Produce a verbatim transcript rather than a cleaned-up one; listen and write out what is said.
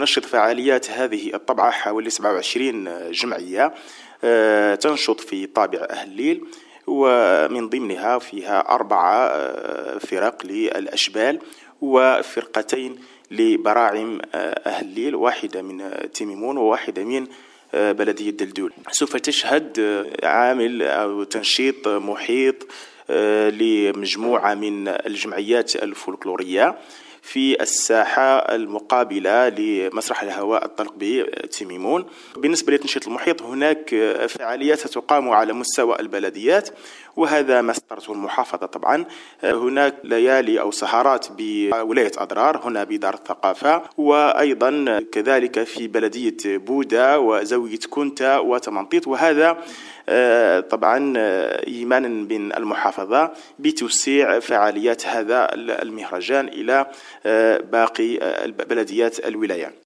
تنشط فعاليات هذه الطبعة حوالي سبعة وعشرين جمعية تنشط في طابع أهل الليل، ومن ضمنها فيها أربعة فرق للأشبال وفرقتين لبراعم أهل الليل، واحدة من تيميمون وواحدة من بلدية دلدول. سوف تشهد عامل أو تنشيط محيط لمجموعة من الجمعيات الفولكلورية في الساحة المقابلة لمسرح الهواء الطلق بتيميمون. بالنسبة للتنشيط المحيط هناك فعاليات تقام على مستوى البلديات، وهذا ما استرته المحافظة. طبعا هناك ليالي أو سهرات بولاية أضرار هنا بدار الثقافة، وأيضا كذلك في بلدية بودا وزاوية كونتا وتمنطيط، وهذا طبعا إيمانا من المحافظة بتوسيع فعاليات هذا المهرجان إلى باقي بلديات الولاية.